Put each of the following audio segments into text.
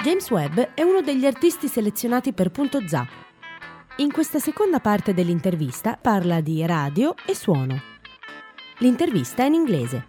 James Webb è uno degli artisti selezionati per Punto ZA. In questa seconda parte dell'intervista parla di radio e suono. L'intervista è in inglese.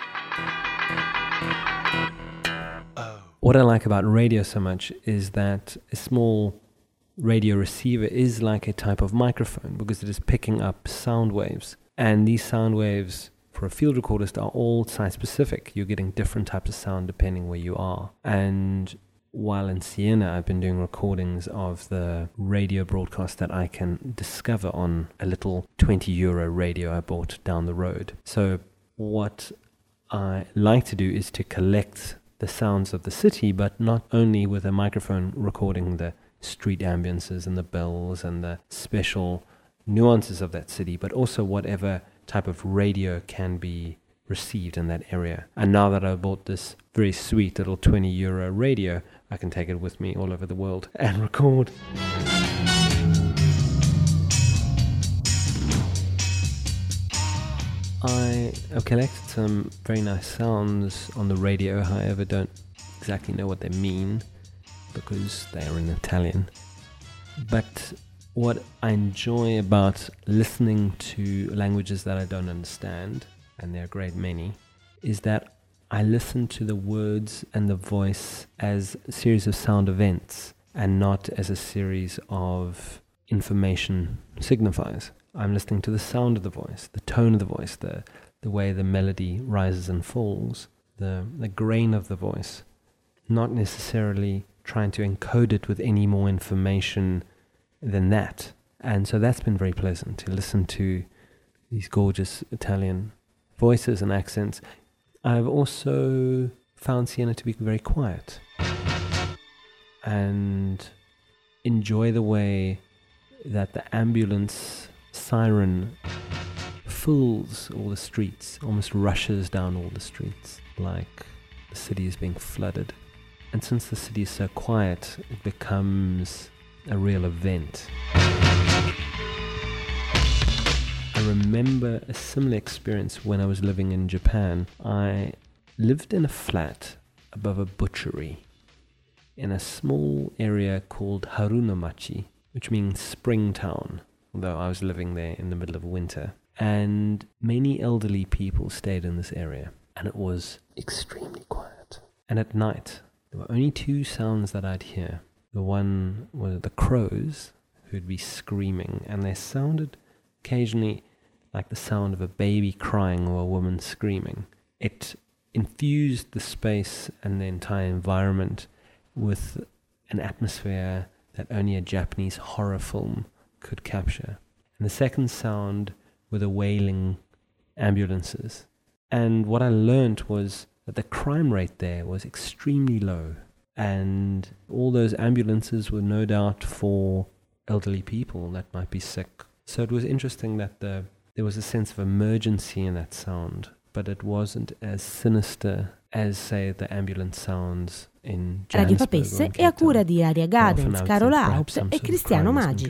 What I like about radio so much is that a small radio receiver is like a type of microphone because it is picking up sound waves. And these sound waves for a field recordist are all site specific. You're getting different types of sound depending where you are. And while in Siena, I've been doing recordings of the radio broadcast that I can discover on a little €20 radio I bought down the road. So what I like to do is to collect the sounds of the city, but not only with a microphone recording the street ambiences and the bells and the special nuances of that city, but also whatever type of radio can be received in that area. And now that I bought this very sweet little €20 radio, I can take it with me all over the world and record. I have collected some very nice sounds on the radio, however don't exactly know what they mean because they are in Italian. But what I enjoy about listening to languages that I don't understand, and there are a great many, is that I listen to the words and the voice as a series of sound events and not as a series of information signifiers. I'm listening to the sound of the voice, the tone of the voice, the way the melody rises and falls, the grain of the voice, not necessarily trying to encode it with any more information than that. And so that's been very pleasant to listen to these gorgeous Italian voices and accents. I've also found Siena to be very quiet and enjoy the way that the ambulance siren fills all the streets, almost rushes down all the streets like the city is being flooded. And since the city is so quiet, it becomes a real event. I remember a similar experience when I was living in Japan. I lived in a flat above a butchery in a small area called Harunomachi, which means spring town, although I was living there in the middle of winter. And many elderly people stayed in this area, and it was extremely quiet. And at night, there were only two sounds that I'd hear. The one were the crows, who'd be screaming, and they sounded occasionally like the sound of a baby crying or a woman screaming. It infused the space and the entire environment with an atmosphere that only a Japanese horror film could capture. And the second sound were the wailing ambulances. And what I learned was that the crime rate there was extremely low. And all those ambulances were no doubt for elderly people that might be sick. So it was interesting that there was a sense of emergency in that sound, but it wasn't as sinister as, say, the ambulance sounds in Radio Johannesburg. Papesse è a cura di Aria Gadens, Carola Haupt e Cristiano Maggi.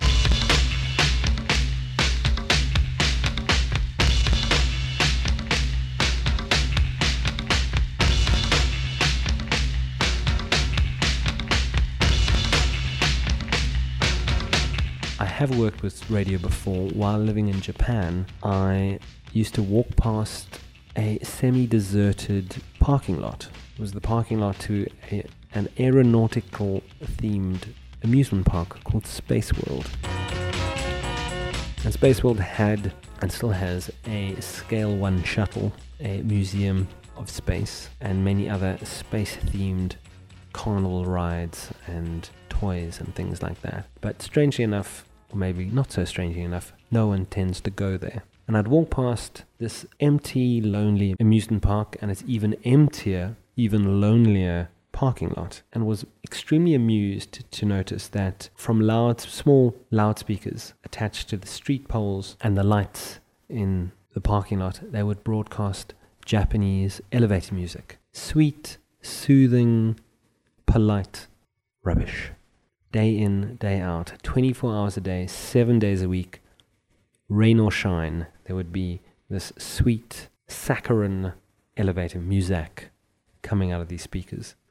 I have worked with radio before. While living in Japan, I used to walk past a semi-deserted parking lot. It was the parking lot to an aeronautical-themed amusement park called Space World. And Space World had, and still has, a Scale 1 shuttle, a museum of space, and many other space-themed carnival rides and toys and things like that. But strangely enough, or maybe not so strangely enough, no one tends to go there. And I'd walk past this empty, lonely amusement park, and it's even emptier, even lonelier parking lot, and was extremely amused to notice that from small loudspeakers attached to the street poles and the lights in the parking lot, they would broadcast Japanese elevator music. Sweet, soothing, polite rubbish. Day in, day out, 24 hours a day, 7 days a week, rain or shine, there would be this sweet, saccharine elevator music coming out of these speakers.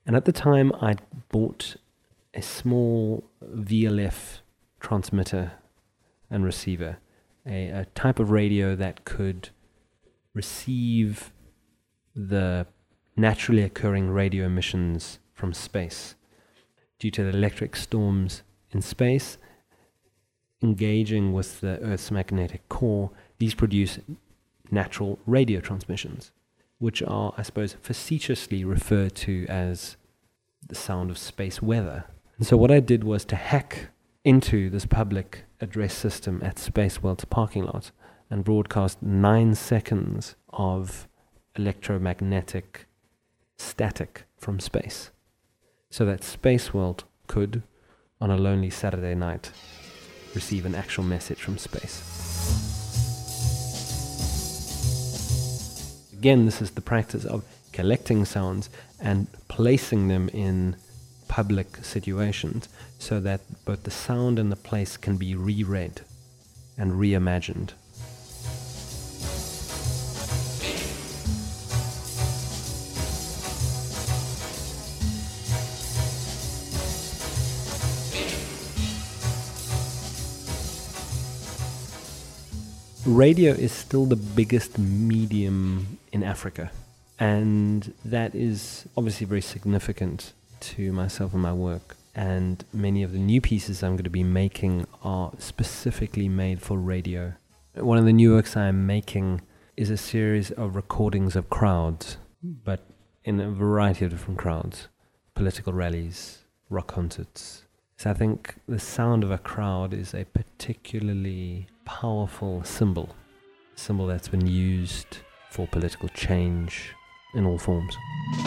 And at the time, I'd bought a small VLF transmitter and receiver, a type of radio that could receive the naturally occurring radio emissions from space. Due to the electric storms in space engaging with the Earth's magnetic core, these produce natural radio transmissions, which are, I suppose, facetiously referred to as the sound of space weather. And so what I did was to hack into this public address system at Space World's parking lot and broadcast 9 seconds of electromagnetic static from space, so that Space World could, on a lonely Saturday night, receive an actual message from space. Again, this is the practice of collecting sounds and placing them in public situations so that both the sound and the place can be reread and reimagined. Radio is still the biggest medium in Africa, and that is obviously very significant to myself and my work. And many of the new pieces I'm going to be making are specifically made for radio. One of the new works I'm making is a series of recordings of crowds, but in a variety of different crowds, political rallies, rock concerts. So I think the sound of a crowd is a particularly powerful symbol that's been used for political change in all forms.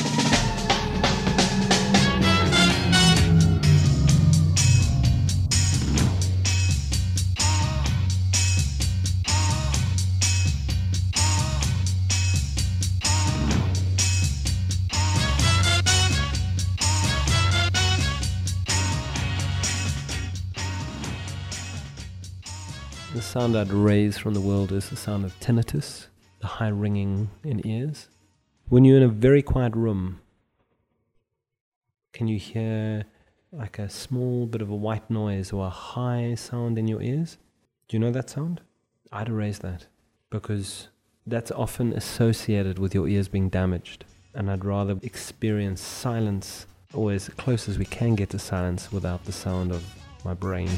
The sound I'd raise from the world is the sound of tinnitus, the high ringing in ears. When you're in a very quiet room, can you hear like a small bit of a white noise or a high sound in your ears? Do you know that sound? I'd erase that, because that's often associated with your ears being damaged. And I'd rather experience silence, or as close as we can get to silence, without the sound of my brain.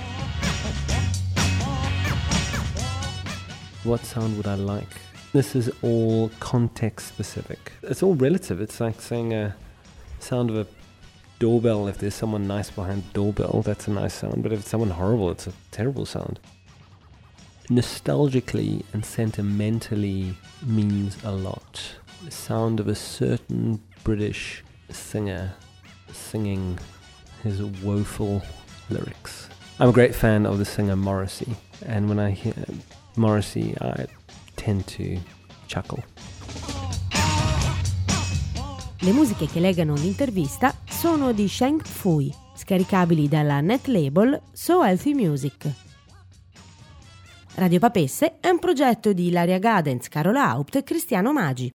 What sound would I like? This is all context specific. It's all relative. It's like saying a sound of a doorbell. If there's someone nice behind the doorbell, that's a nice sound. But if it's someone horrible, it's a terrible sound. Nostalgically and sentimentally means a lot. The sound of a certain British singer singing his woeful lyrics. I'm a great fan of the singer Morrissey, and when I hear Morrissey, I tend to chuckle. Le musiche che legano l'intervista sono di Sheng Fui, scaricabili dalla net label So Healthy Music. Radio Papesse è un progetto di Ilaria Gadens, Carola Haupt e Cristiano Magi.